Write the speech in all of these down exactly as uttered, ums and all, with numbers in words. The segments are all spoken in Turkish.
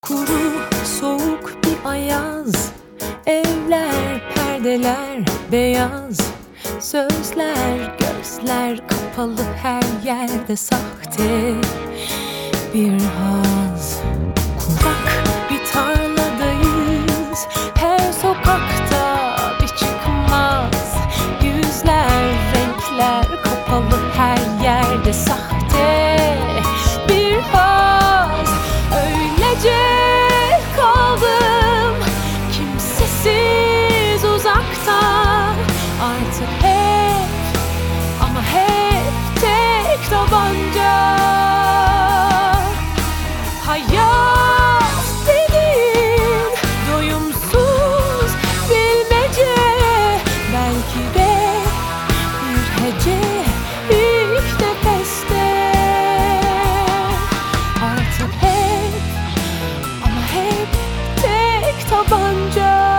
Kuru, soğuk bir ayaz, evler, perdeler beyaz, sözler, gözler kapalı, her yerde sahte bir haz. Kurak bir tarladayız, her sokakta bir çıkmaz, yüzler, renkler kapalı, her yerde sahte bir haz. Öylece kaldım kimsesiz uzakta, artık hep ama hep tek tabanca. Hayat dediğin doyumsuz bilmece, belki de bir hece ilk nefeste. Artık hep ama hep tek tabanca.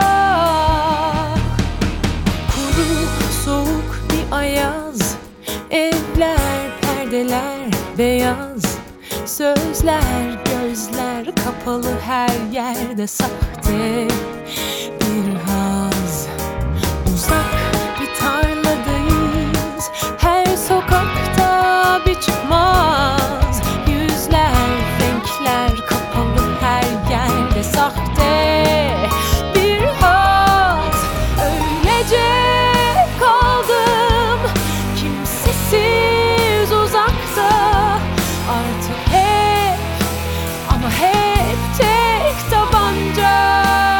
Kuru, soğuk bir ayaz, evler, perdeler beyaz, sözler, gözler kapalı, her yerde sahte bir haz. Uzak bir tarladayız, her sokakta bir çıkmaz, yüzler, renkler kapalı, her yerde sahte bir haz. Öylece kaldım kimsesiz uzakta, artık hep ama hep tek tabanca.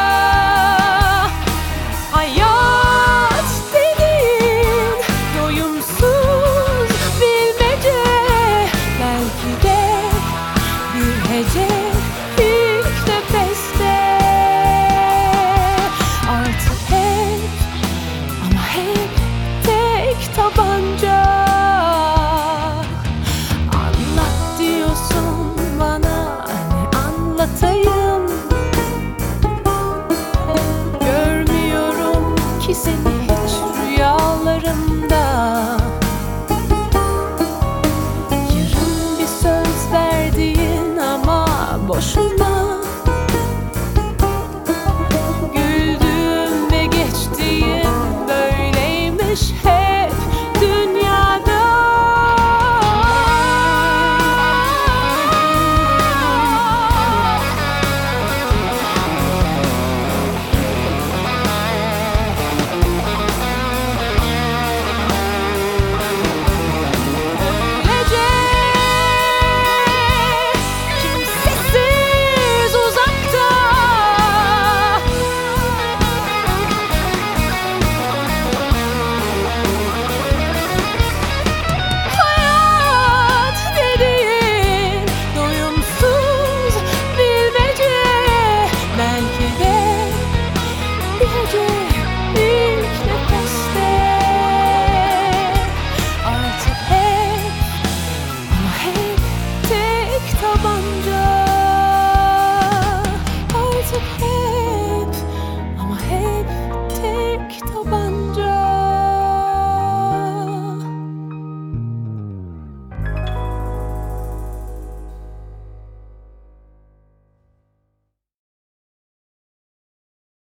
Hayat dediğin doyumsuz bilmece, belki de bir hece ilk nefeste. Artık hep ama hep tek tabanca. Anlat diyorsun bana, ne anlatayım? Görmüyorum ki seni hiç rüyalarımda. Yarın bir söz verdiğin ama boşuna